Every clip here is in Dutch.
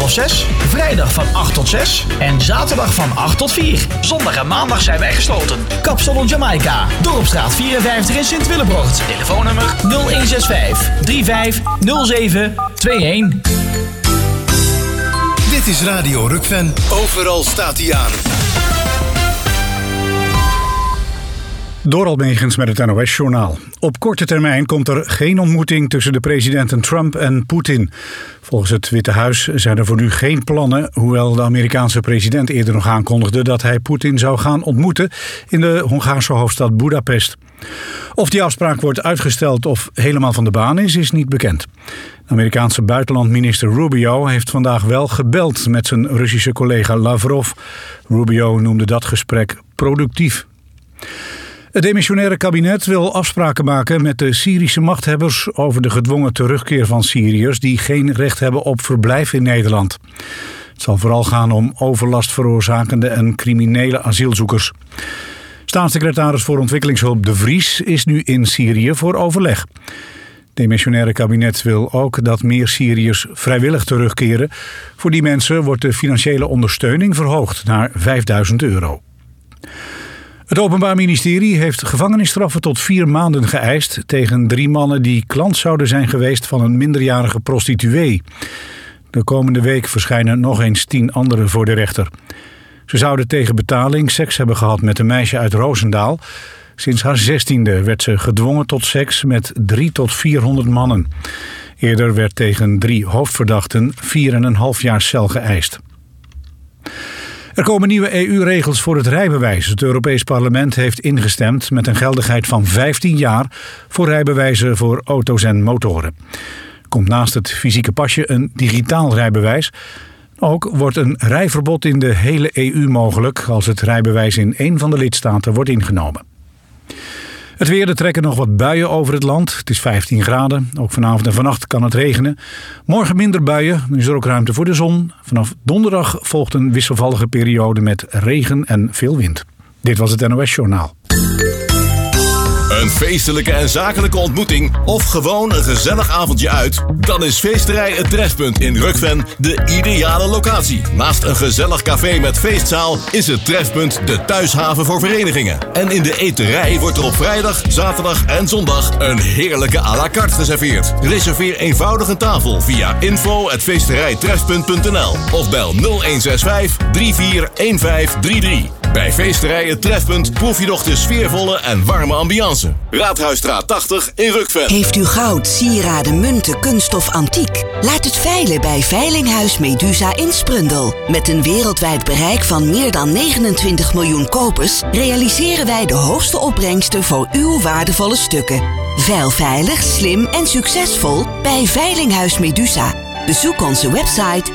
5:30, vrijdag van 8 tot 6 en zaterdag van 8 tot 4. Zondag en maandag zijn wij gesloten. Kapsalon Jamaica, Dorpstraat 54 in Sint-Willebroort. Telefoonnummer 0165 3507 21. Dit is Radio Rukven. Overal staat hij aan. Doral Megens met het NOS-journaal. Op korte termijn komt er geen ontmoeting tussen de presidenten Trump en Poetin. Volgens het Witte Huis zijn er voor nu geen plannen, hoewel de Amerikaanse president eerder nog aankondigde dat hij Poetin zou gaan ontmoeten in de Hongaarse hoofdstad Budapest. Of die afspraak wordt uitgesteld of helemaal van de baan is niet bekend. De Amerikaanse buitenlandminister Rubio heeft vandaag wel gebeld met zijn Russische collega Lavrov. Rubio noemde dat gesprek productief. Het demissionaire kabinet wil afspraken maken met de Syrische machthebbers over de gedwongen terugkeer van Syriërs die geen recht hebben op verblijf in Nederland. Het zal vooral gaan om overlast veroorzakende en criminele asielzoekers. Staatssecretaris voor Ontwikkelingshulp De Vries is nu in Syrië voor overleg. Het demissionaire kabinet wil ook dat meer Syriërs vrijwillig terugkeren. Voor die mensen wordt de financiële ondersteuning verhoogd naar €5.000. Het Openbaar Ministerie heeft gevangenisstraffen tot 4 maanden geëist tegen 3 mannen die klant zouden zijn geweest van een minderjarige prostituee. De komende week verschijnen nog eens 10 anderen voor de rechter. Ze zouden tegen betaling seks hebben gehad met een meisje uit Roosendaal. Sinds haar 16e werd ze gedwongen tot seks met 300 tot 400 mannen. Eerder werd tegen 3 hoofdverdachten 4,5 jaar cel geëist. Er komen nieuwe EU-regels voor het rijbewijs. Het Europees Parlement heeft ingestemd met een geldigheid van 15 jaar... voor rijbewijzen voor auto's en motoren. Er komt naast het fysieke pasje een digitaal rijbewijs. Ook wordt een rijverbod in de hele EU mogelijk... als het rijbewijs in één van de lidstaten wordt ingenomen. Het weer, er trekken nog wat buien over het land. Het is 15 graden. Ook vanavond en vannacht kan het regenen. Morgen minder buien, dan is er ook ruimte voor de zon. Vanaf donderdag volgt een wisselvallige periode met regen en veel wind. Dit was het NOS Journaal. Een feestelijke en zakelijke ontmoeting of gewoon een gezellig avondje uit? Dan is Feesterij Het Trefpunt in Rukven de ideale locatie. Naast een gezellig café met feestzaal is het Trefpunt de thuishaven voor verenigingen. En in de eterij wordt er op vrijdag, zaterdag en zondag een heerlijke à la carte geserveerd. Reserveer eenvoudig een tafel via info@feesterijtrefpunt.nl of bel 0165 341533. Bij Feesterij Het Trefpunt proef je nog de sfeervolle en warme ambiance. Raadhuisstraat 80 in Rukven. Heeft u goud, sieraden, munten, kunststof, antiek? Laat het veilen bij Veilinghuis Medusa in Sprundel. Met een wereldwijd bereik van meer dan 29 miljoen kopers... realiseren wij de hoogste opbrengsten voor uw waardevolle stukken. Veil veilig, slim en succesvol bij Veilinghuis Medusa. Bezoek onze website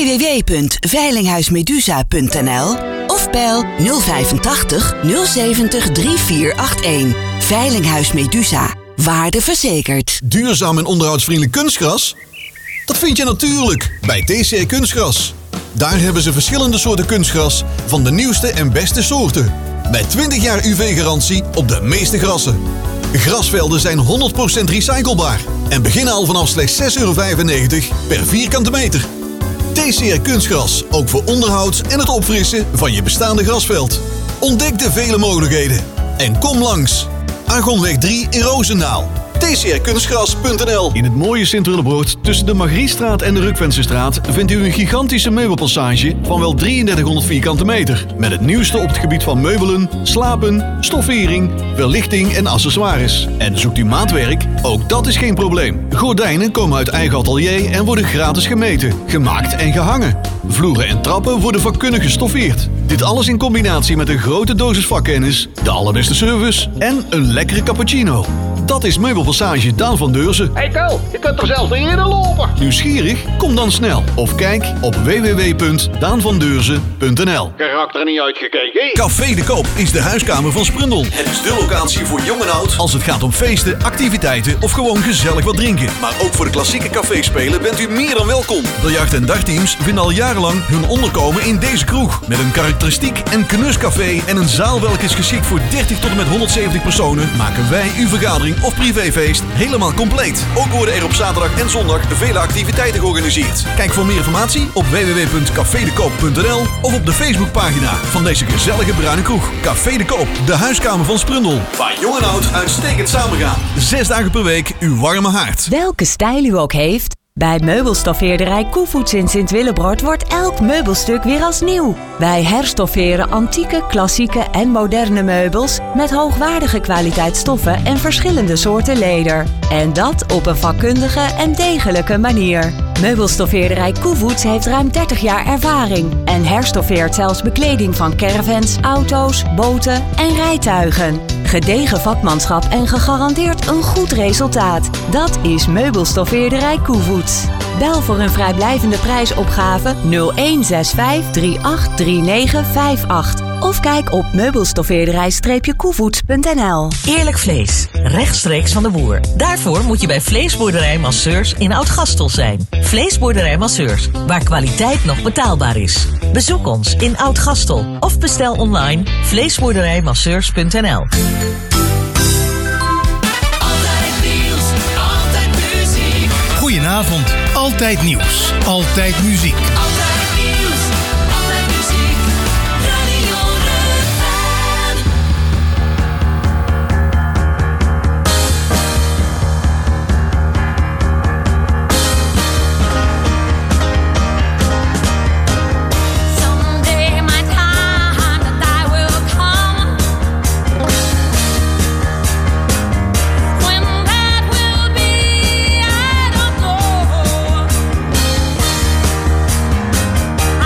www.veilinghuismedusa.nl of bel 085 070 3481. Veilinghuis Medusa. Waarde verzekerd. Duurzaam en onderhoudsvriendelijk kunstgras? Dat vind je natuurlijk bij TCR Kunstgras. Daar hebben ze verschillende soorten kunstgras van de nieuwste en beste soorten. Met 20 jaar UV-garantie op de meeste grassen. Grasvelden zijn 100% recyclebaar en beginnen al vanaf slechts €6,95 per vierkante meter. TCR Kunstgras, ook voor onderhoud en het opfrissen van je bestaande grasveld. Ontdek de vele mogelijkheden en kom langs. Argonweg 3 in Roosendaal. tcrkunstgras.nl. In het mooie Sint-Willebroort tussen de Margriestraat en de Rukvensestraat vindt u een gigantische meubelpassage van wel 3300 vierkante meter. Met het nieuwste op het gebied van meubelen, slapen, stoffering, verlichting en accessoires. En zoekt u maatwerk? Ook dat is geen probleem. Gordijnen komen uit eigen atelier en worden gratis gemeten, gemaakt en gehangen. Vloeren en trappen worden vakkundig gestoffeerd. Dit alles in combinatie met een grote dosis vakkennis, de allerbeste service en een lekkere cappuccino. Dat is Meubelpassage Daan van Deurzen. Hey Tel, je kunt er zelfs niet in lopen. Nieuwsgierig? Kom dan snel. Of kijk op www.daanvandeurzen.nl. Karakter niet uitgekeken. Café de Koop is de huiskamer van Sprundel. Het is de locatie voor jong en oud als het gaat om feesten, activiteiten of gewoon gezellig wat drinken. Maar ook voor de klassieke caféspelen bent u meer dan welkom. Biljart- en dartteams vinden al jarenlang hun onderkomen in deze kroeg. Met een karakteristiek en knuscafé en een zaal welke is geschikt voor 30 tot en met 170 personen, maken wij uw vergadering of privéfeest helemaal compleet. Ook worden er op zaterdag en zondag vele activiteiten georganiseerd. Kijk voor meer informatie op www.cafedekoop.nl of op de Facebookpagina van deze gezellige bruine kroeg. Café de Koop, de huiskamer van Sprundel. Waar jong en oud uitstekend samengaan. 6 dagen per week uw warme haard. Welke stijl u ook heeft, bij meubelstoffeerderij Koevoets in Sint-Willebrord wordt elk meubelstuk weer als nieuw. Wij herstofferen antieke, klassieke en moderne meubels met hoogwaardige kwaliteit stoffen en verschillende soorten leder. En dat op een vakkundige en degelijke manier. Meubelstoffeerderij Koevoets heeft ruim 30 jaar ervaring en herstoffeert zelfs bekleding van caravans, auto's, boten en rijtuigen. Gedegen vakmanschap en gegarandeerd een goed resultaat. Dat is Meubelstoffeerderij Koevoets. Bel voor een vrijblijvende prijsopgave 0165 383958 of kijk op meubelstoffeerderij-koevoets.nl. Eerlijk vlees, rechtstreeks van de boer. Daarvoor moet je bij Vleesboerderij Masseurs in Oud-Gastel zijn. Vleesboerderij Masseurs, waar kwaliteit nog betaalbaar is. Bezoek ons in Oud-Gastel of bestel online vleesboerderijmasseurs.nl. Goedenavond, altijd nieuws, altijd muziek. Altijd nieuws, altijd muziek, Radio Rukven. Someday my time that I will come. When that will be, I don't know.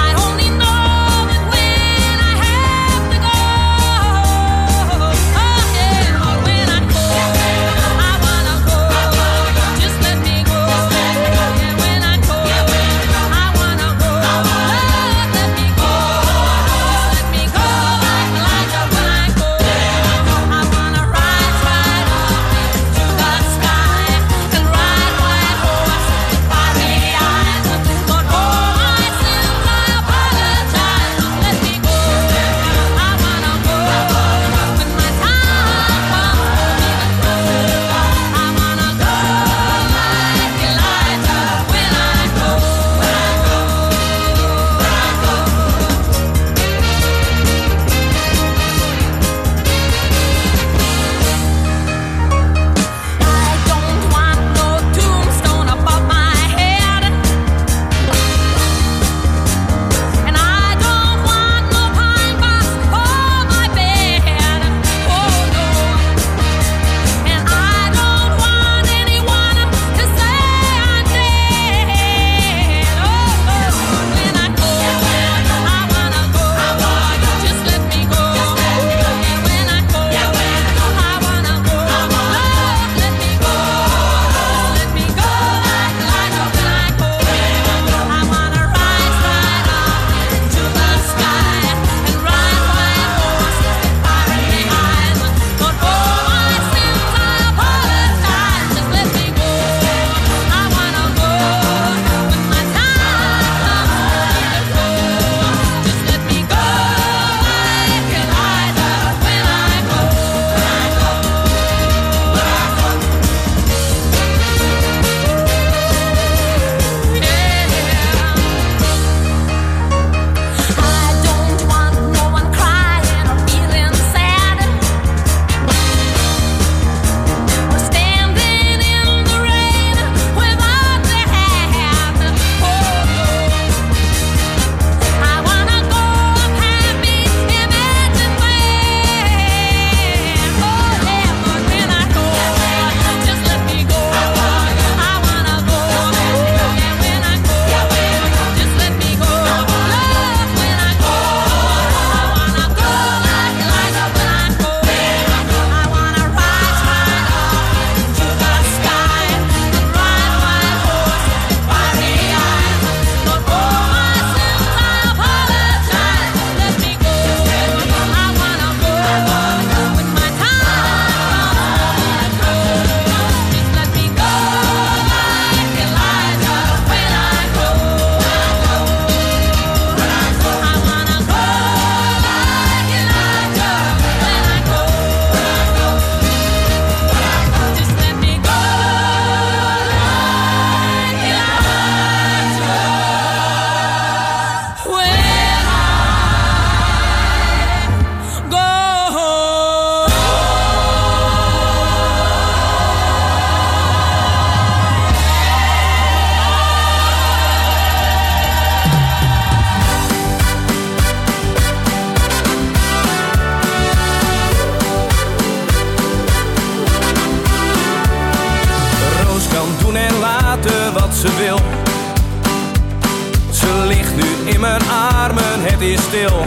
ligt nu in mijn armen, het is stil.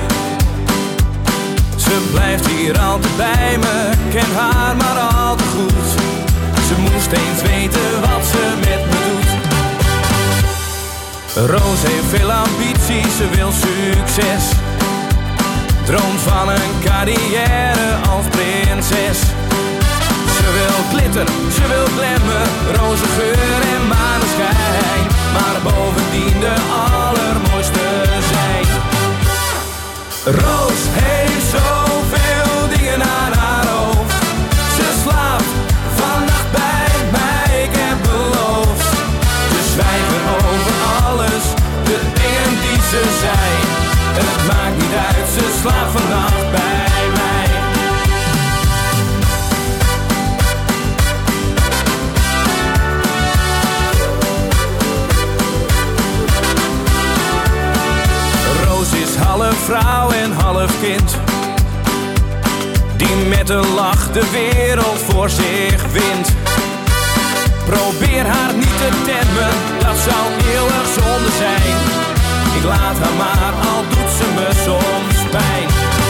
Ze blijft hier altijd bij me, ken haar maar al te goed. Ze moest eens weten wat ze met me doet. Roos heeft veel ambitie, ze wil succes. Droomt van een carrière als prinses. Ze wil glitter, ze wil glammen, roze geur en maneschijn. Maar bovendien de allermooiste zijn. Roos heeft zoveel dingen aan haar hoofd. Ze slaapt vannacht bij mij, ik heb beloofd. Te zwijgen over alles, de dingen die ze zijn. Het maakt niet uit, ze slaapt vannacht bij mij. Roos is half vrouw en half kind, die met een lach de wereld voor zich wint. Probeer haar niet te temmen, dat zou eeuwig zonde zijn. Ik laat haar maar, al doet ze me soms pijn.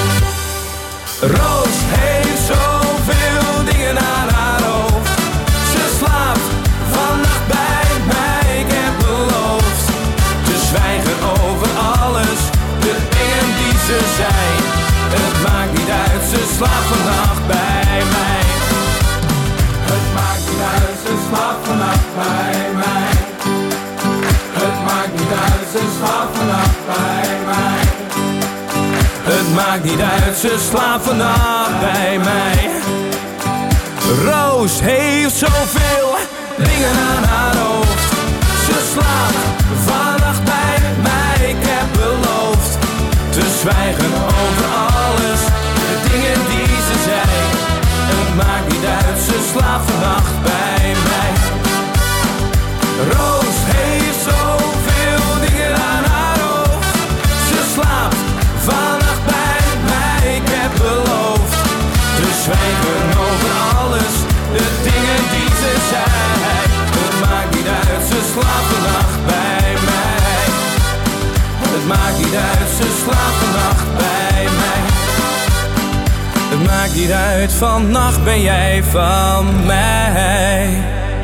Roos heeft zoveel dingen aan haar hoofd. Ze slaapt vannacht bij mij, ik heb beloofd. Te zwijgen over alles, de dingen die ze zijn. Het maakt niet uit, ze slaapt vannacht bij mij. Het maakt niet uit, ze slaapt vannacht bij mij. Het maakt niet uit, ze slaapt vannacht bij mij. Het maakt niet uit, ze slaapt vannacht bij mij. Roos heeft zoveel dingen aan haar hoofd. Ze slaapt vannacht bij mij, ik heb beloofd. Te zwijgen over alles, de dingen die ze zei. Het maakt niet uit, ze slaapt vannacht bij mij. Roos heeft zoveel dingen aan haar hoofd. Ze slaapt vannacht bij mij, ik heb beloofd. Te zwijgen over alles, de dingen die ze zei. Het maakt niet uit, ze slaapt vannacht bij mij. Het maakt niet uit, ze slaapt vannacht bij mij. Het maakt niet uit, vannacht ben jij van mij.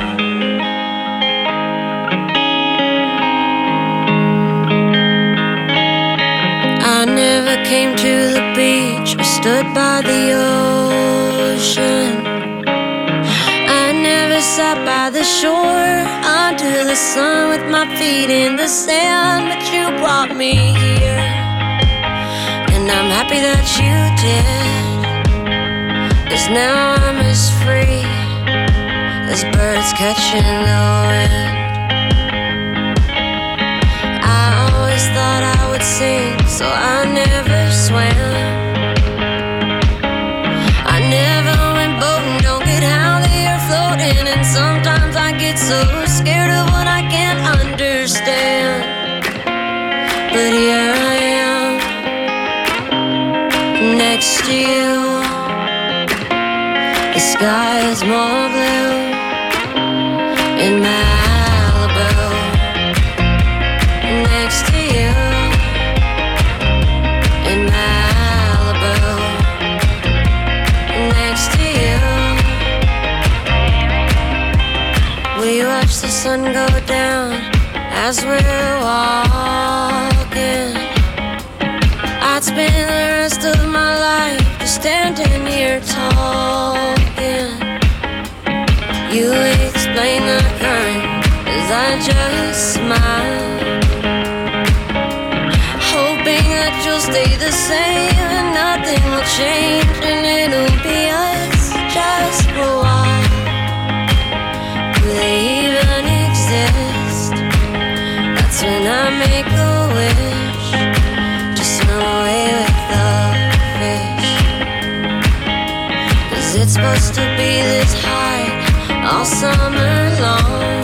I never came to the beach or stood by the ocean. I never sat by the shore under the sun with my feet in the sand, but you brought me here, and I'm happy that you did, 'cause now I'm as free as birds catching the wind. I always thought I would sink, so I never swam. I never went boating, don't get how they are floating, and sometimes I get so scared of what I can't understand. But here I am, next to you. The sky is more blue in Malibu. Next to you in Malibu. Next to you. We watch the sun go down as we're walking. I'd spend the rest of my life just standing here talking. You explain the current as I just smile, hoping that you'll stay the same and nothing will change, and it'll be us just for a while. Do they even exist? That's when I make a wish to swim away with the fish. 'Cause it's supposed to be this high all summer long.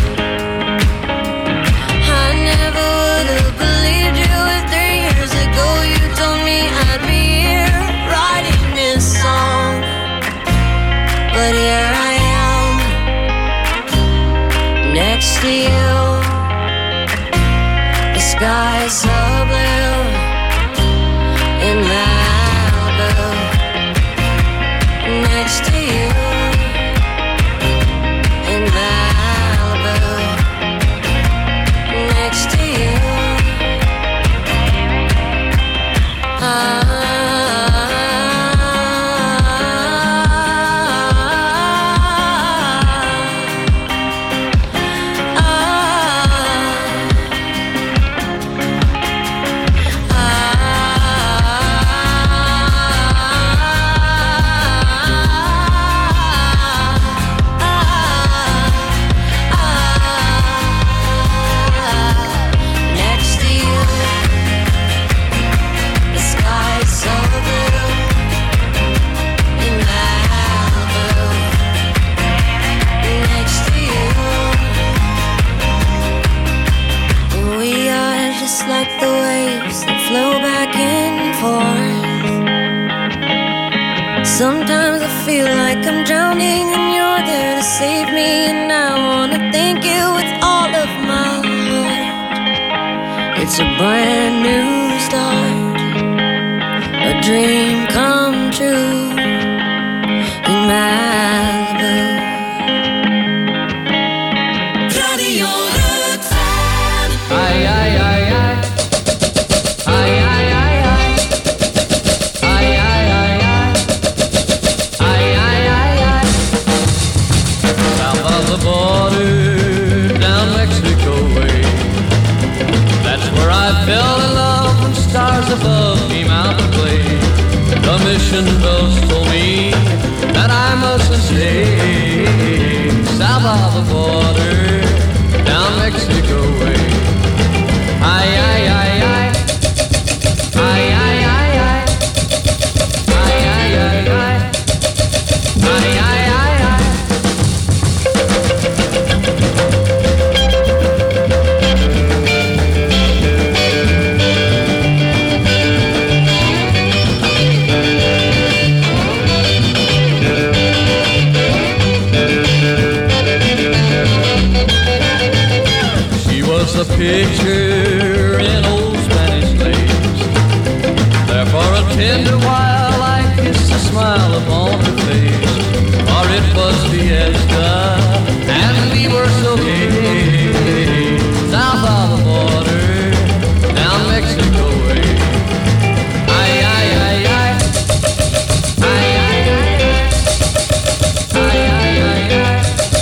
I never would have believed you if 3 years ago you told me I'd be here writing this song. But here I am, next to you. The sky sky's so blue in Malibu, next to you in Malibu, next to you. Like the waves that flow back and forth. Sometimes I feel like I'm drowning and you're there to save me, and I wanna thank you with all of my heart. It's a brand new start, a dream come true in Malibu. Radio Rukven. Ai, ai, ai, ai. Fell in love when stars above me mountain play. The mission bells told me that I mustn't stay south of the border, down Mexico way. Ay, ay, ay, ay. Ay, ay, ay, ay. Ay, ay, ay, ay. Ay, ay, ay, ay. A picture in old Spanish lace. There for a tender while I kissed a smile upon her face. For it was fiesta and we were so gay. South of the border, down Mexico way. Ay, ay, ay, ay. Ay, ay, ay, ay. Ay, ay, ay, ay.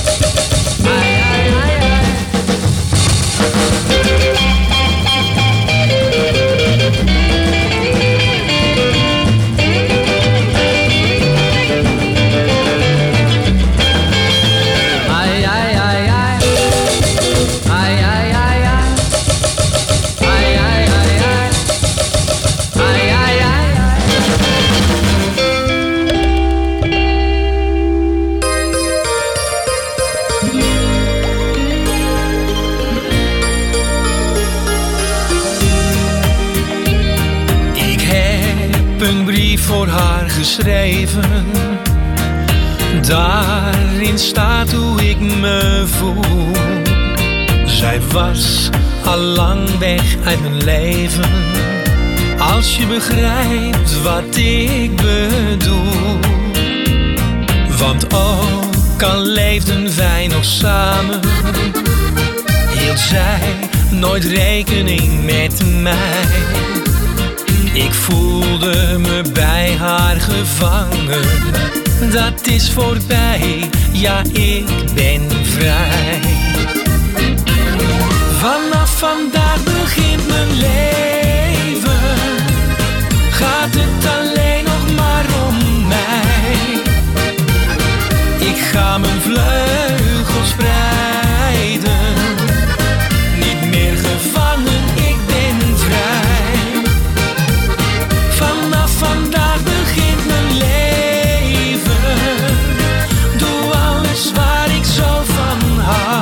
Voor haar geschreven, daarin staat hoe ik me voel. Zij was al lang weg uit mijn leven, als je begrijpt wat ik bedoel. Want ook al leefden wij nog samen, hield zij nooit rekening met mij. Ik voelde me bij haar gevangen, dat is voorbij, ja ik ben vrij. Vanaf vandaag begint mijn leven, gaat het alleen nog maar om mij. Ik ga mijn vleugels spreiden, niet meer gevangen, ik ben vrij. Vandaag begint mijn leven. Doe alles waar ik zo van hou.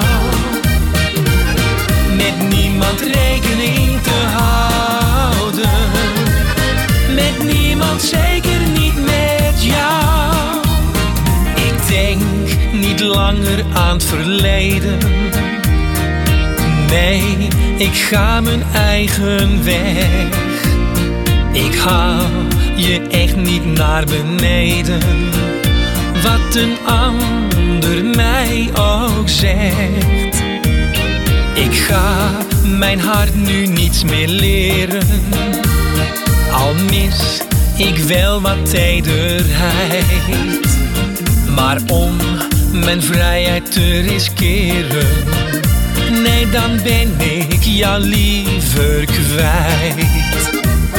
Met niemand rekening te houden. Met niemand, zeker niet met jou. Ik denk niet langer aan het verleden. Nee, Ik ga mijn eigen weg. Ik haal je echt niet naar beneden. Wat een ander mij ook zegt. Ik ga mijn hart nu niets meer leren. Al mis ik wel wat tederheid. Maar om mijn vrijheid te riskeren, nee, dan ben ik jou liever kwijt.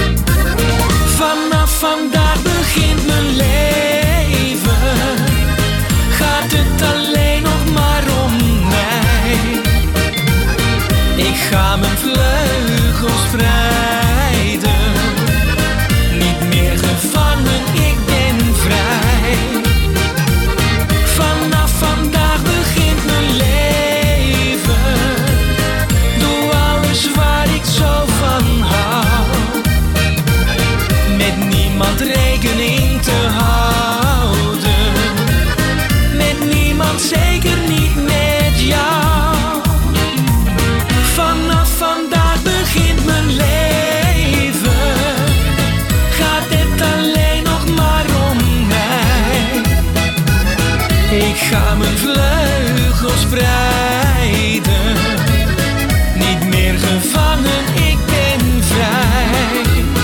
Vanaf vandaag begint mijn leven. Gaat het alleen nog maar om mij. Ik ga mijn vleugels spreiden. Niet meer gevangen, ik ben vrij. Vanaf vandaag begint mijn leven. Doe alles waar ik zo van hou. Met niemand rekening te houden. Met niemand, zeker niet met jou. Vanaf vandaag begint mijn leven. Gaat het alleen nog maar om mij. Ik ga mijn vleugels spreiden. Niet meer gevangen, ik ben vrij.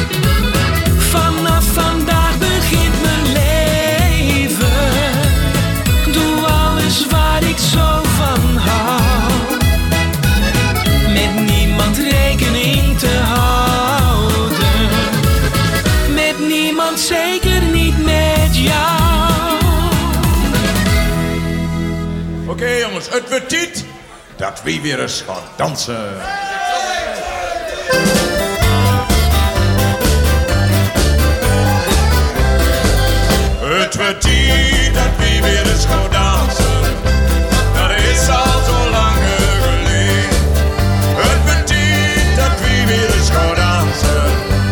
Vanaf vandaag begint mijn leven. Doe alles waar ik zo van hou. Met niemand rekening te houden. Met niemand, zeker niet met jou. Oké, jongens, het wordt tijd dat we weer eens gaan dansen. Het wordt tijd dat we weer eens gaan dansen. Dat is al zo lang geleden. Het wordt tijd dat we weer eens gaan dansen.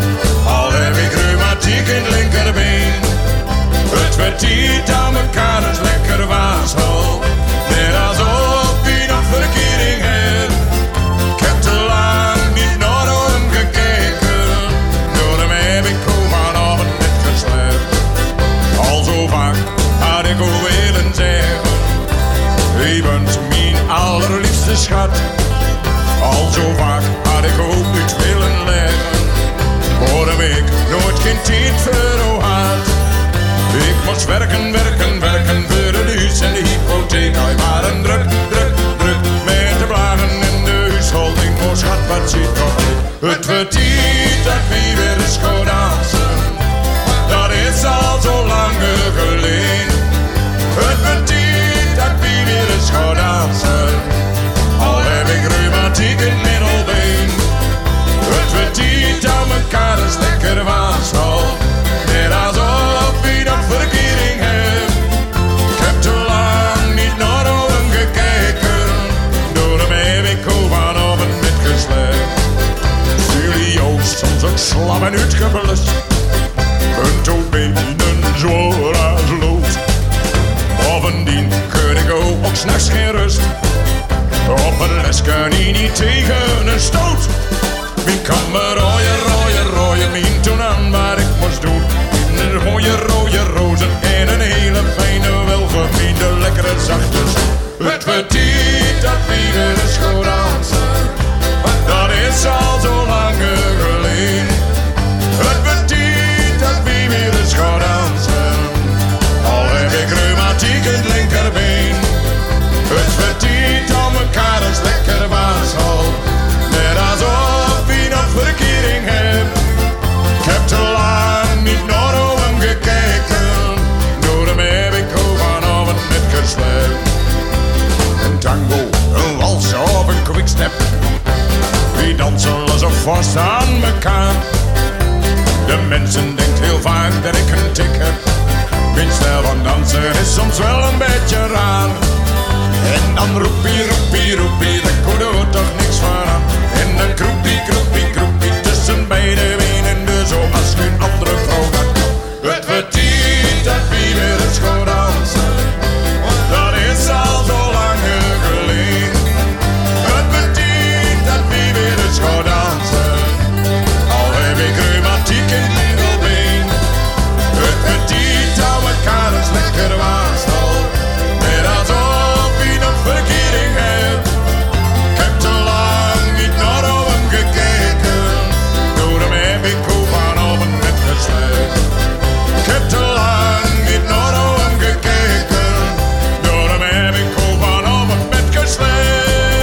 Al heb ik reumatiek in het linkerbeen. Het wordt tijd dat elkaar eens lekker waashol. Net alsof we nog verkering hebben. Ik heb te lang niet naar hem gekeken. Door hem heb ik komen op het net geslept. Al zo vaak had ik al willen zeggen. Je bent mijn allerliefste schat. Al zo vaak had ik ook iets willen leggen. Voor hem ik nooit geen tijd voor had. Ik moest werken, werken, werken voor de huis en de hypotheek. Hij waren druk, druk, druk met de blagen in de huishouding. Oh schat, wat zit toch niet. Het wordt tijd dat we weer eens gaan dansen. Dat is al zo lang geleden. Het wordt tijd dat we weer eens gaan dansen. Al heb ik reumatiek in het middelbeen. Het wordt tijd dat mekaar eens lekker waashol. Net alsof we nog verkering hebben. Ik heb te lang niet naar hem gekeken. Door hem heb ik over op het net geslept. Jullie soms ook slap en uitgeblust. Een toebenen zwaar als lood. Bovendien kun ik ook s'nachts geen rust. Op een les kan hij niet tegen een stoot. Wie kan me rooien, rooien, rooien, mijn toen aan waar ik moest doen. Een mooie rode rozen en een hele fijne, welverdiende, lekkere zachte zoen. Het wordt tijd dat we weer eens gaan dansen. Dat is al zo lang geleden. Het wordt tijd dat we weer eens gaan dansen. Al heb ik reumatiek in het linkerbeen. Het wordt tijd om elkaar eens lekker waashol. Net alsof we nog verkering hebben. Ik heb te lang niet naar hem gekeken. Door hem heb ik over het net geslept. Een tango, een wals of een quickstep. We dansen alsof vast aan elkaar. De mensen denkt heel vaak dat ik een tik heb. Mijn stijl van dansen is soms wel een beetje raar. En dan roepie, roepie, roepie, daar kon er toch niks van aan. En dan kroepie, kroepie, kroepie, tussen beide benen, dus zoals geen andere vrouw dat kan. Het wordt tijd dat we weer eens gaan dansen. Dat is al zo lang geleden. Het wordt tijd dat we weer heb ik koepan op een bed gesleept. Ik heb te lang niet naar hem gekeken, daarom heb ik koepan op een bed gesleept.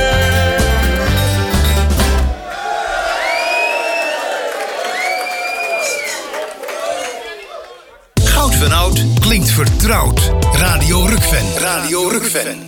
Goud van oud klinkt vertrouwd. Radio Rukven. Radio Rukven.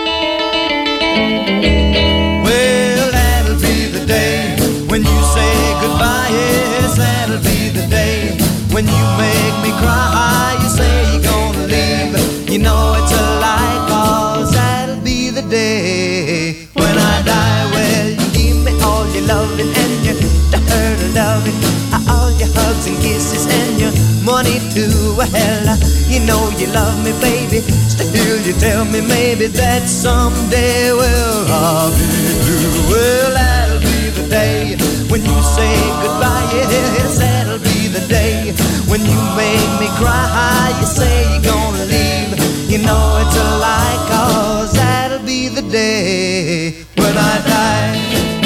Well, that'll be the day when you say goodbye. Yes, that'll be the day when you make me cry. You say you're gonna leave, you know it's a lie, 'cause that'll be the day when I die. Well, you give me all your loving and your hurt loving, all your hugs and kisses and your money too. Well, you know you love me, baby. Still you tell me maybe that someday, well, I'll be blue. Well, that'll be the day when you say goodbye. Yes, that'll be the day when you make me cry. You say you're gonna leave, you know it's a lie, 'cause that'll be the day when I die.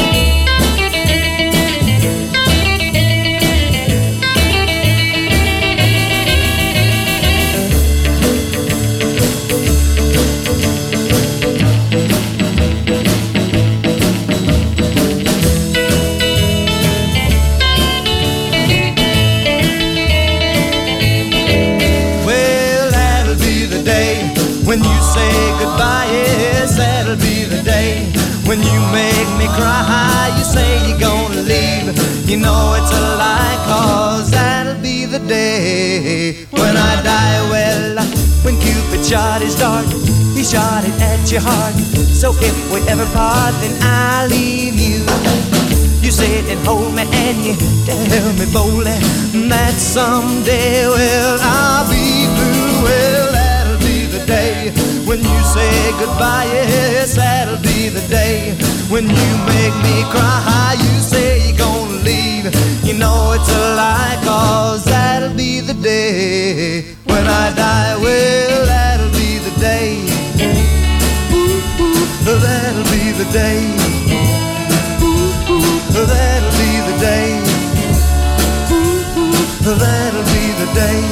When you say goodbye, yes, that'll be the day when you make me cry. You say you're gonna leave, you know it's a lie, 'cause that'll be the day when I die. Well, when Cupid shot his dart, he shot it at your heart. So if we ever part, then I'll leave you. You sit and hold me and you tell me boldly that someday, well, I'll be blue. Well, day when you say goodbye, yes, that'll be the day when you make me cry. You say you're gonna leave, you know it's a lie, 'cause that'll be the day when I die. Well, that'll be the day. Ooh, ooh, that'll be the day. Ooh, ooh, that'll be the day. Ooh, ooh, that'll be the day.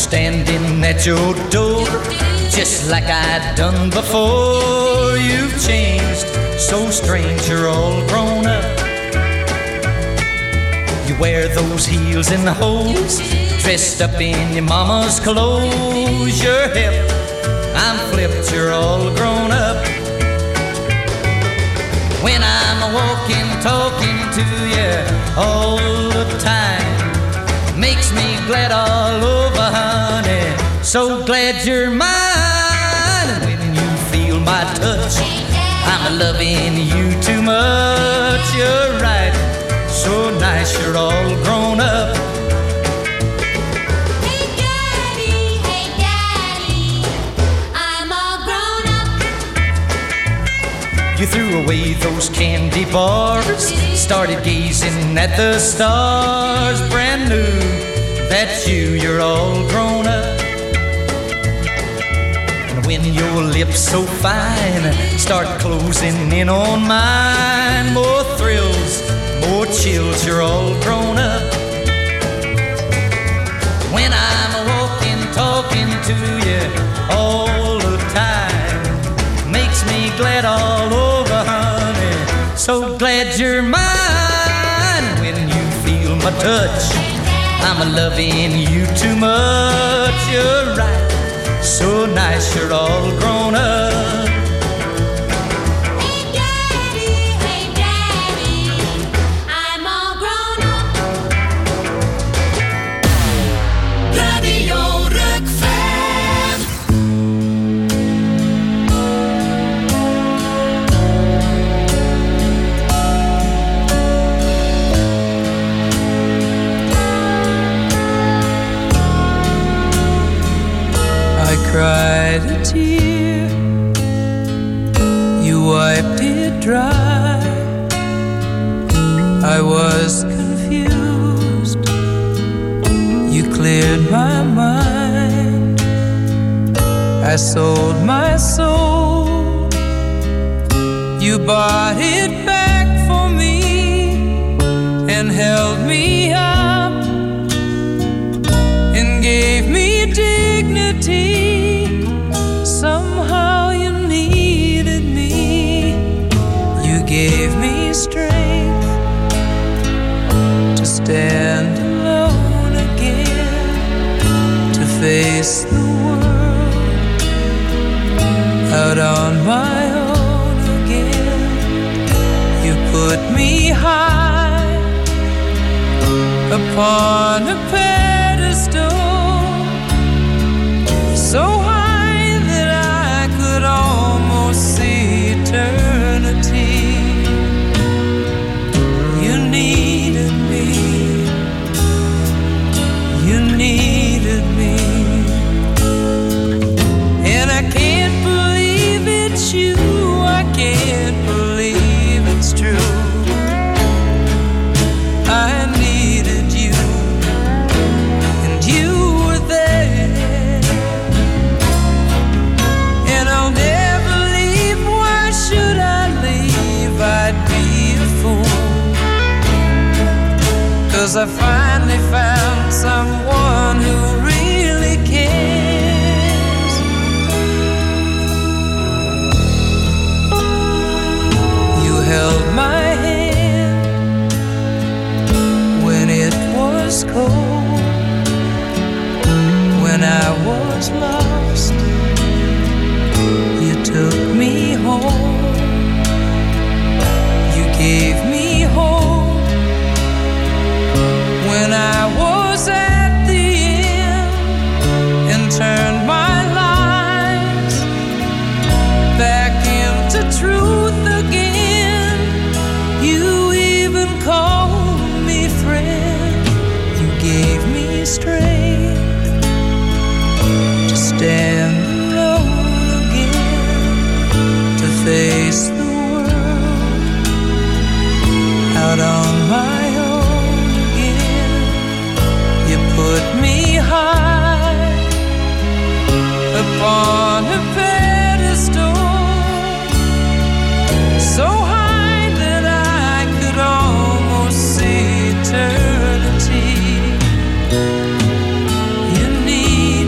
standing at your door, just like I'd done before. You've changed, so strange, you're all grown up. You wear those heels and hose, dressed up in your mama's clothes. You're hip, I'm flipped, you're all grown up. When I'm walking, talking to you all the time, makes me glad all over, honey, so glad you're mine. And when you feel my touch, I'm loving you too much. You're right, so nice, you're all grown up. Hey daddy, I'm all grown up. You threw away those candy bars, started gazing at the stars. Brand new, that's you, you're all grown up. And when your lips so fine start closing in on mine, more thrills, more chills, you're all grown up. When I'm walking, talking to you all the time, makes me glad all over, honey, so glad you're mine. When you feel my touch, I'm loving you too much. You're right, so nice, you're all grown up. Hey daddy, I'm all grown up. Radio Rukven. I cried a tear, you wiped it dry. I was confused, you cleared my mind. I sold my soul, you bought it back for me and held me up and gave me dignity. Somehow you needed me. You gave me strength to stand alone again, to face the world out on my own again. You put me high upon a pedestal, so high that I could almost see eternity. You needed me, you needed me, and I can't believe it's you, I can't believe it's true. I needed you, and you were there, and I'll never leave. Why should I leave? I'd be a fool, 'cause I finally found someone who really cares. You held my hand when it was cold, when I was lost. You took me home, you gave me hope when I was at the end, and turned my lies back into truth again. You even called me friend, you gave me strength to stand alone again, to face the world out on my own again. You put me high upon a pedestal, so high that I could almost see eternity. You need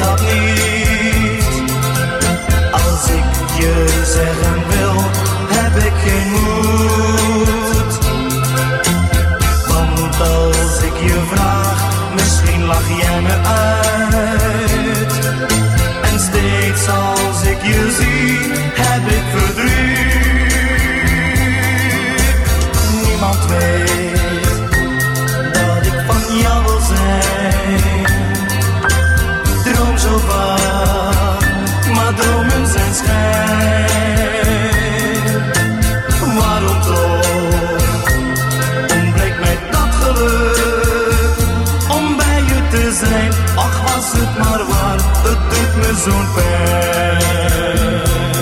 dat niet. Als ik je zeggen wil, heb ik geen moed. Want als ik je vraag, misschien lach jij me uit. En steeds als ik je zie, heb ik verdriet. Niemand weet dat ik van jou wil zijn. Droom zo vaak, maar dromen zijn schijn. Waarom toch ontbreekt mij dat geluk om bij je te zijn? Ach, was het maar waar, het doet me zo'n pijn.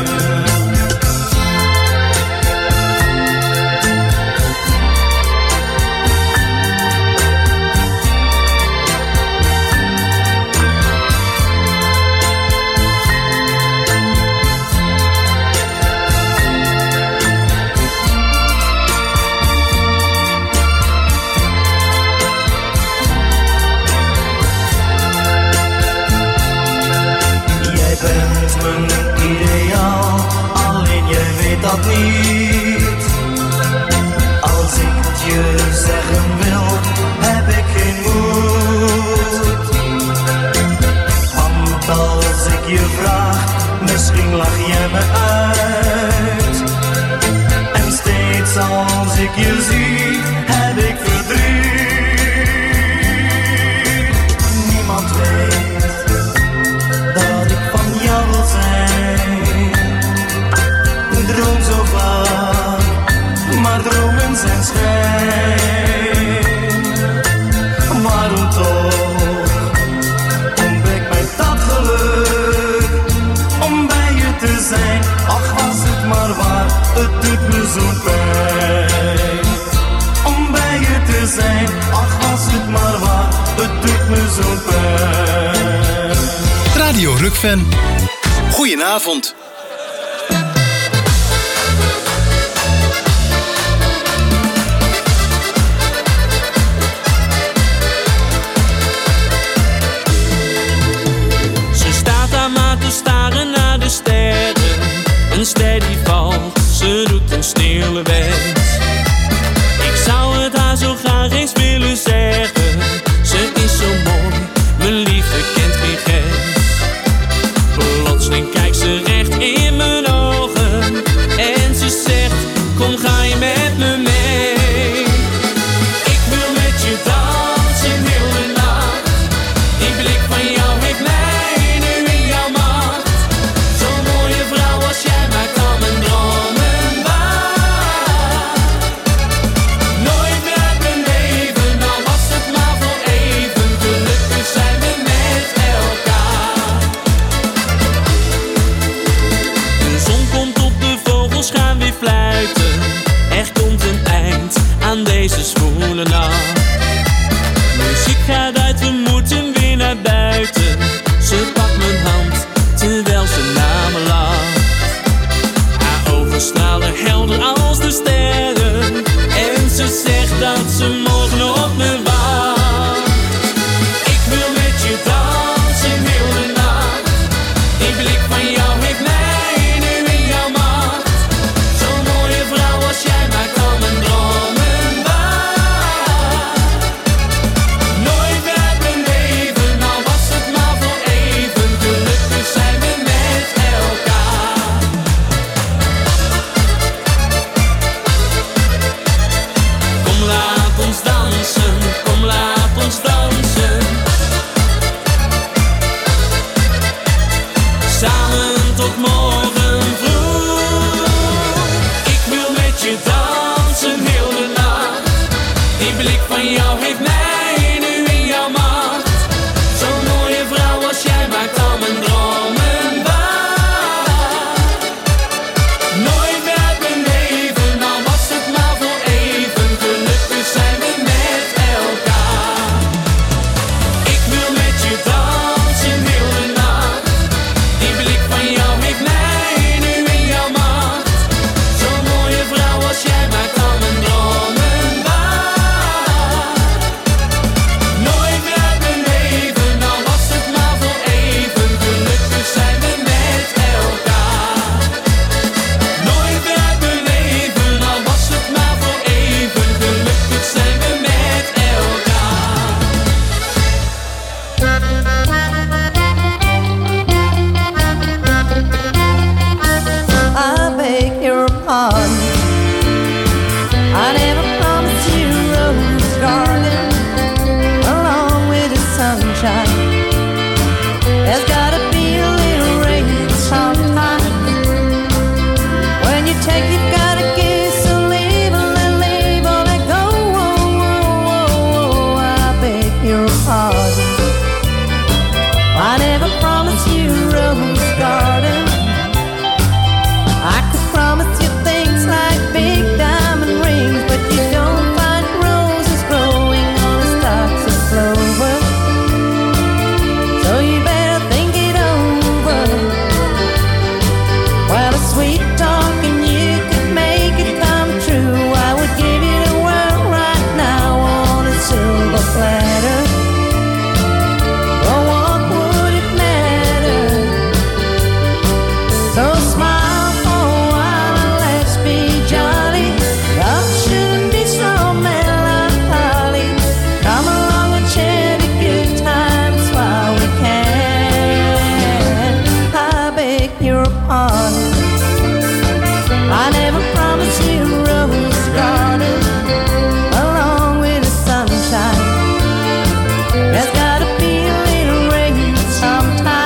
Dat niet. Als ik het je zeggen wil, heb ik geen moed. Want als ik je vraag, misschien lach jij me uit. En steeds als ik je zie, heb ik verdriet. Niemand weet dat ik van jou wil zijn. Droom zo vaak, maar dromen zijn schijn. Waarom toch ontbreekt mij dat geluk om bij je te zijn? Ach, was het maar waar, het doet me zo'n pijn. Om bij je te zijn, ach, was het maar waar, het doet me zo'n pijn. Radio Rukven. Goedenavond. Staren naar de sterren, een ster die valt, ze doet een stille wens. Ik zou het haar zo graag eens willen zeggen, ze is zo mooi, mijn liefde kent geen grens. Plotseling kijkt ze recht There's gotta be a little rain sometime. When you take, you've gotta give, so leave and let go. I beg your pardon. I never promised you a rose garden. I could promise you things like big diamond rings, but you don't find roses growing on the stalks of clover. So you better think it over. Well, a sweet talking you could make it come true. I would give you the world right now on a silver platter. So smile for a while and let's be jolly. Love shouldn't be so melancholy. Come along and share the good times while we can. I beg your pardon. I never promised you a rose garden along with the sunshine. There's gotta be a little rain sometime.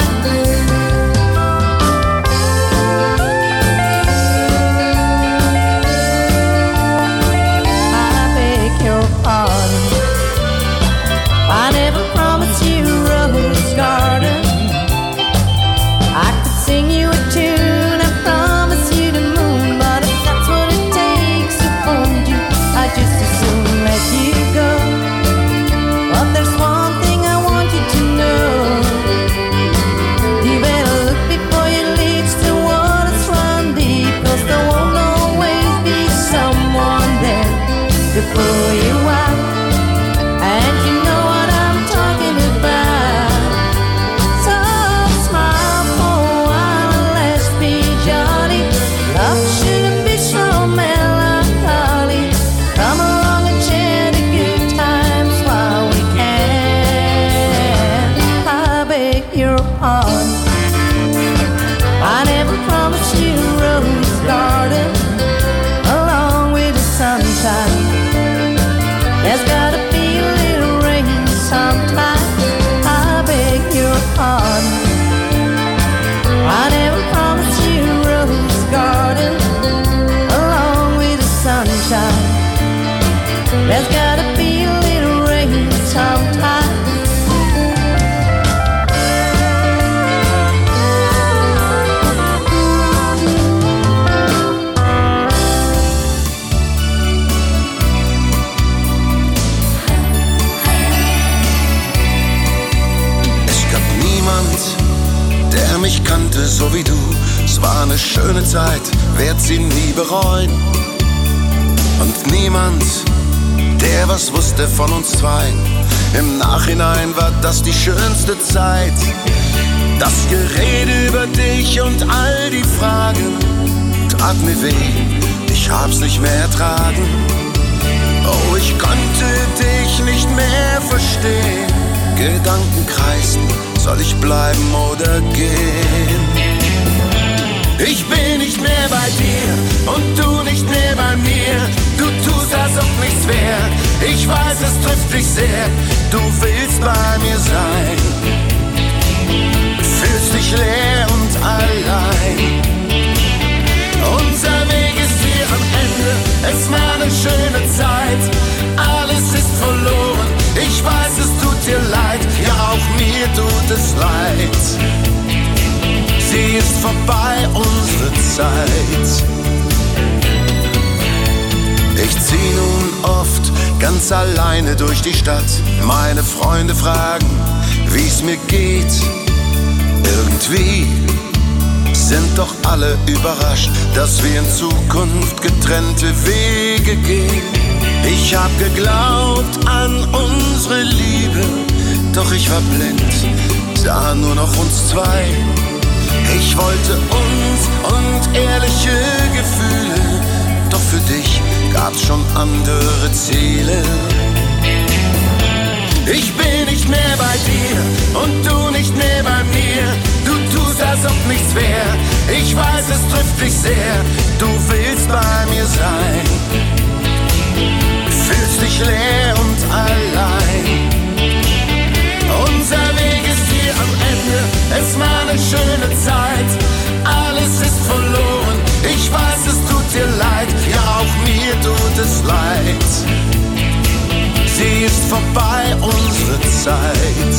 I never promised you a rose garden. I could sing you a tune, I promise you the moon, but if that's what it takes to hold you, I just as soon let you go. But there's one thing I want you to know. You better look before you leap, still waters run deep, 'cause there won't always be someone there to pull you out. And you know what I'm talking about. So smile for a while and let's be jolly. Love shouldn't be so melancholy. Come along and share the good times while we can. I beg your pardon. I never promised you a rose garden along with the sunshine. There's gotta be a little rain sometime. I beg your pardon. I never promised you a rose garden along with the sunshine. There's gotta be a little rain sometime. Der mich kannte so wie du. Es war eine schöne Zeit, werd sie nie bereuen. Und niemand, der was wusste von uns zweien. Im Nachhinein war das die schönste Zeit. Das Gerede über dich und all die Fragen tat mir weh, ich hab's nicht mehr ertragen. Oh, ich konnte dich nicht mehr verstehen. Gedanken kreisen, soll ich bleiben oder gehen? Ich bin nicht mehr bei dir und du nicht mehr bei mir. Du tust, als ob nichts wär. Ich weiß, es trifft dich sehr. Du willst bei mir sein. Fühlst dich leer und allein. Unser Weg ist hier am Ende. Es war eine schöne Zeit. Alles ist verloren. Ich weiß, es tut dir leid. Ja, auch mir tut es leid. Sie ist vorbei, unsere Zeit. Ich zieh nun oft ganz alleine durch die Stadt. Meine Freunde fragen, wie's mir geht. Irgendwie sind doch alle überrascht, dass wir in Zukunft getrennte Wege gehen. Ich hab geglaubt an unsere Liebe, doch ich war blind, sah nur noch uns zwei. Ich wollte uns und ehrliche Gefühle, doch für dich gab's schon andere Ziele. Ich bin nicht mehr bei dir und du nicht mehr bei mir. Du tust, als ob nichts wär. Ich weiß, es trifft dich sehr. Du willst bei mir sein. Fühlst dich leer und allein. Unser Weg ist hier hier am Ende. Es war eine schöne Zeit, alles ist verloren. Ich weiß, es tut dir leid, ja auch mir tut es leid. Sie ist vorbei, unsere Zeit.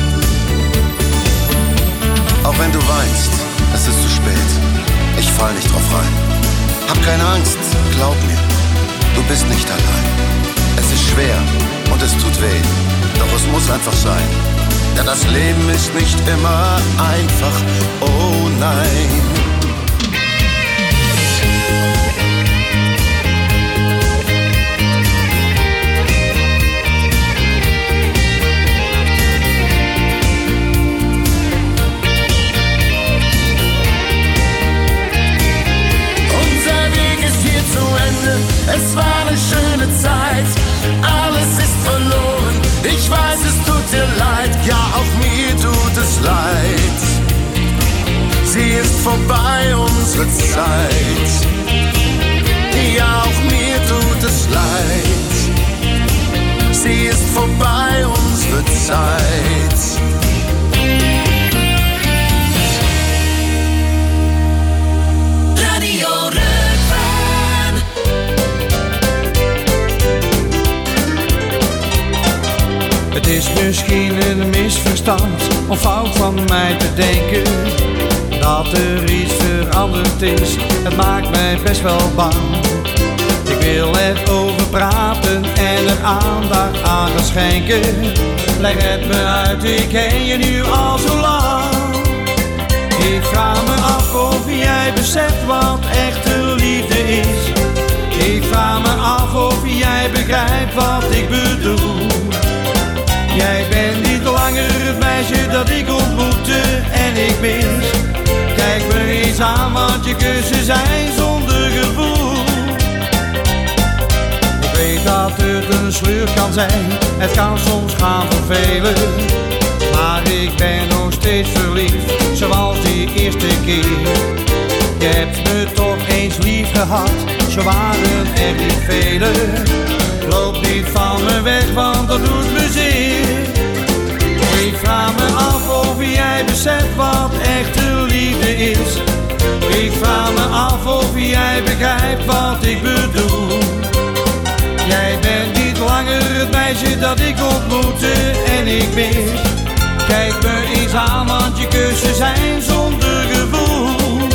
Auch wenn du weinst, es ist zu spät. Ich fall nicht drauf rein. Hab keine Angst, glaub mir, du bist nicht allein. Es ist schwer und es tut weh, doch es muss einfach sein. Denn das Leben ist nicht immer einfach, oh nein. Es war eine schöne Zeit, alles ist verloren. Ich weiß, es tut dir leid, ja auch mir tut es leid. Sie ist vorbei, unsere Zeit. Ja auch mir tut es leid. Sie ist vorbei, unsere Zeit. Radio Het is misschien een misverstand of fout van mij te denken dat er iets veranderd is, het maakt mij best wel bang. Ik wil erover praten en er aandacht aan gaan schenken. Leg het me uit, ik ken je nu al zo lang. Ik vraag me af of jij beseft wat echte liefde is. Ik vraag me af of jij begrijpt wat ik bedoel. Jij bent niet langer het meisje dat ik ontmoette en ik mis. Kijk me eens aan, want je kussen zijn zonder gevoel. Ik weet dat het een sleur kan zijn, het kan soms gaan vervelen. Maar ik ben nog steeds verliefd, zoals die eerste keer. Je hebt me toch eens lief gehad, zo waren er niet velen. Loop niet van me weg, want dat doet me zeer. Ik vraag me af of jij beseft wat echte liefde is. Ik vraag me af of jij begrijpt wat ik bedoel. Jij bent niet langer het meisje dat ik ontmoette en ik mis. Kijk me eens aan, want je kussen zijn zonder gevoel.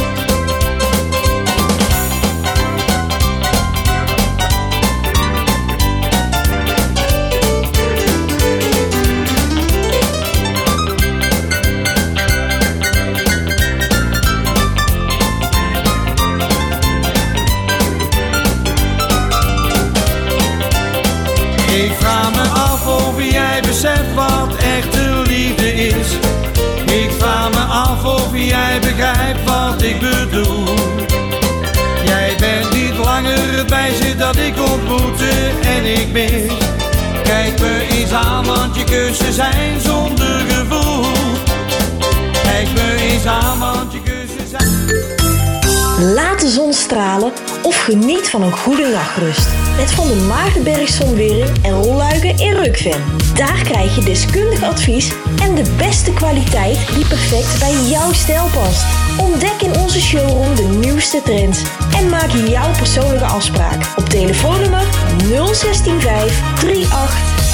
Ik vraag me af of jij beseft wat echte liefde is. Ik vraag me af of jij begrijpt wat ik bedoel. Jij bent niet langer het meisje dat ik ontmoette en ik mis. Kijk me eens aan, want je kussen zijn zonder gevoel. Kijk me eens aan, want je kussen zijn... Laat de zon stralen of geniet van een goede nachtrust. Met Van der Maagdenberg Zonwering en Rolluiken in Rukven. Daar krijg je deskundig advies en de beste kwaliteit die perfect bij jouw stijl past. Ontdek in onze showroom de nieuwste trends en maak jouw persoonlijke afspraak op telefoonnummer 0165 38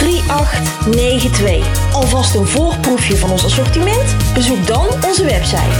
3892. Alvast een voorproefje van ons assortiment? Bezoek dan onze website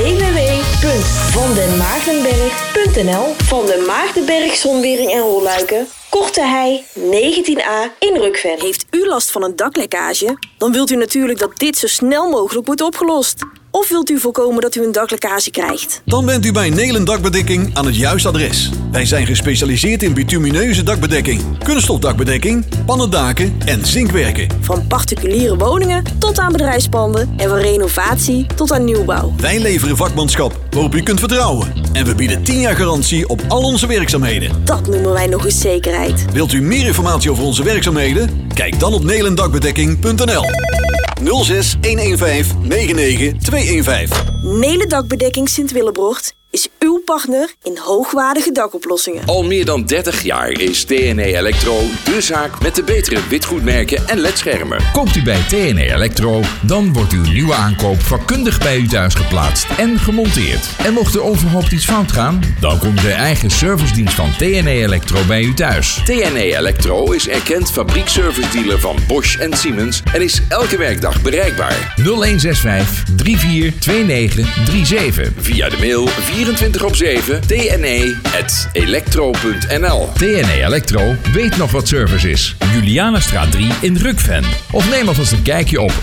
www.vandenmaagdenberg.nl. Van de Maagdenberg Zonwering en Rolluiken, Korte Hei 19A in Rukven. Heeft u last van een daklekkage? Dan wilt u natuurlijk dat dit zo snel mogelijk wordt opgelost. Of wilt u voorkomen dat u een daklekkage krijgt? Dan bent u bij Nelen Dakbedekking aan het juiste adres. Wij zijn gespecialiseerd in bitumineuze dakbedekking, kunststofdakbedekking, pannendaken en zinkwerken. Van particuliere woningen tot aan bedrijfspanden en van renovatie tot aan nieuwbouw. Wij leveren vakmanschap waarop u kunt vertrouwen. En we bieden 10 jaar garantie op al onze werkzaamheden. Dat noemen wij nog eens zekerheid. Wilt u meer informatie over onze werkzaamheden? Kijk dan op nelendakbedekking.nl. 06 115 99 215. Nelen Dakbedekking Sint-Willebrocht is uw partner in hoogwaardige dakoplossingen. Al meer dan 30 jaar is TNE Electro de zaak met de betere witgoedmerken en ledschermen. Koopt u bij TNE Electro, dan wordt uw nieuwe aankoop vakkundig bij u thuis geplaatst en gemonteerd. En mocht er onverhoopt iets fout gaan, dan komt de eigen servicedienst van TNE Electro bij u thuis. TNE Electro is erkend fabriekservice-dealer van Bosch en Siemens en is elke werkdag bereikbaar. 0165 342937. Via de mail 24/7 tne@electro.nl. TNE Electro weet nog wat service is. Julianastraat 3 in Rukven. Of neem alvast een kijkje op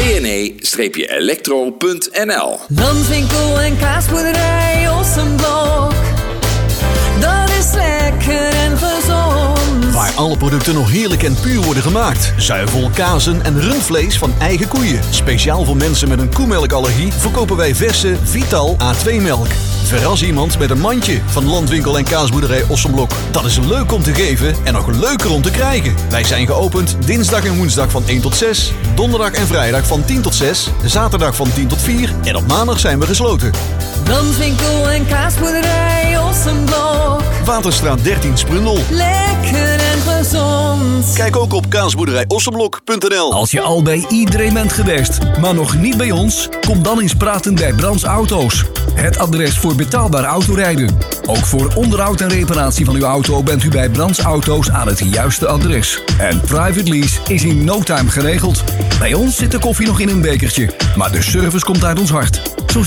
tne-electro.nl. Landwinkel en kaasboerderij Ossenblok. Dat is lekker en gezond. Waar alle producten nog heerlijk en puur worden gemaakt. Zuivel, kazen en rundvlees van eigen koeien. Speciaal voor mensen met een koemelkallergie verkopen wij verse Vital A2-melk. Verras iemand met een mandje van Landwinkel en kaasboerderij Ossenblok. Dat is leuk om te geven en nog leuker om te krijgen. Wij zijn geopend dinsdag en woensdag van 1 tot 6. Donderdag en vrijdag van 10 tot 6. Zaterdag van 10 tot 4. En op maandag zijn we gesloten. Landwinkel en kaasboerderij Ossenblok. Waterstraat 13 Sprundel. Lekker en gezond. Kijk ook op kaasboerderijossenblok.nl. Als je al bij iedereen bent geweest, maar nog niet bij ons, kom dan eens praten bij Brands Auto's. Het adres voor betaalbaar autorijden. Ook voor onderhoud en reparatie van uw auto bent u bij Brands Auto's aan het juiste adres. En private lease is in no time geregeld. Bij ons zit de koffie nog in een bekertje, maar de service komt uit ons hart. Zo